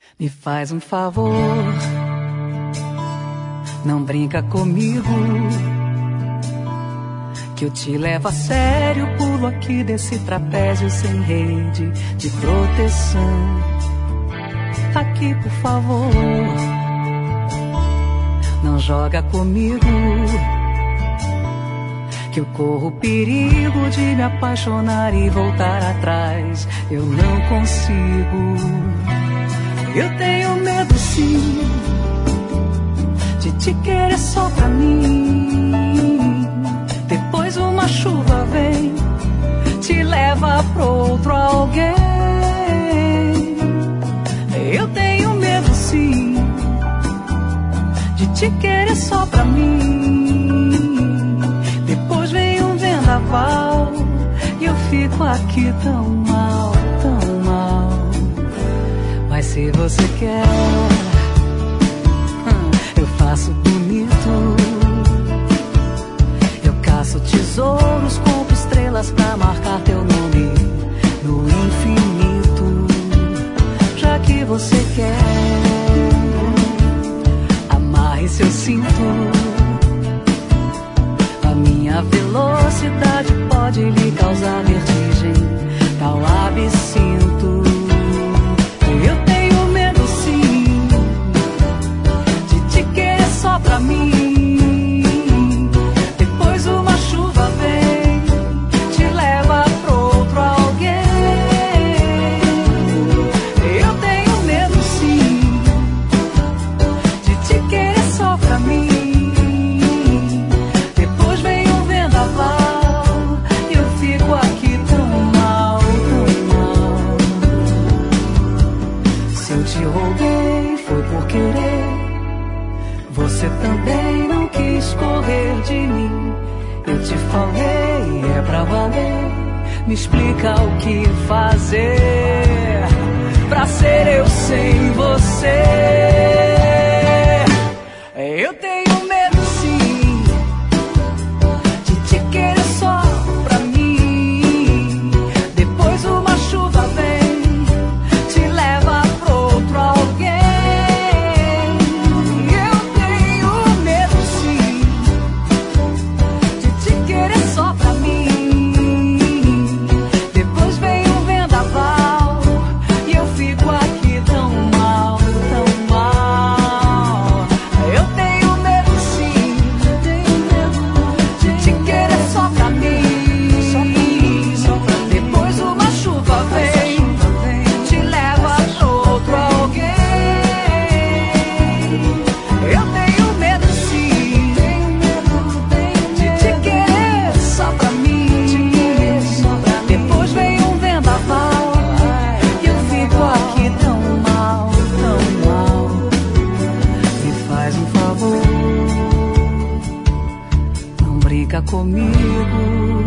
Me faz um favor, não brinca comigo, que eu te levo a sério. Pulo aqui desse trapézio sem rede de proteção. Aqui, por favor, não joga comigo, que eu corro perigo de me apaixonar e voltar atrás. Eu não consigo. Eu tenho medo, sim, de te querer só pra mim. Depois uma chuva vem, te leva pro outro alguém. Eu tenho medo, sim, de te querer só pra mim. Depois vem um vendaval e eu fico aqui tão mal, tão mal. Mas se você quer, eu faço bonito. Eu caço tesouros, compro estrelas pra marcar teu nome no infinito. Já que você quer, amarre seu cinto. A minha velocidade pode lhe causar vertigem, tal absinto. Eu tenho medo, sim, de te querer só pra mim. Depois uma chuva vem, te leva pro outro alguém. Eu tenho medo, sim, de te querer só pra mim. Depois vem um vendaval e eu fico aqui tão mal, tão mal. Se eu te roubei, foi por querer. Você também não quis correr de mim. Eu te falei, é pra valer. Me explica o que fazer pra ser eu sem você. Eu tenho medo, sim, de te querer só pra mim. Depois uma chuva vem, te leva pro outro alguém. Eu tenho medo, sim, de te querer só pra mim. Depois vem um vendaval e eu fico aqui tão mal, tão mal. Eu tenho medo, sim, de te querer só pra mim. Depois uma chuva vem, te leva pro outro alguém. Eu tenho medo, sim, de te querer só pra mim. Depois vem um vendaval e eu fico aqui tão mal, tão mal. Me faz um favor, não brinca comigo,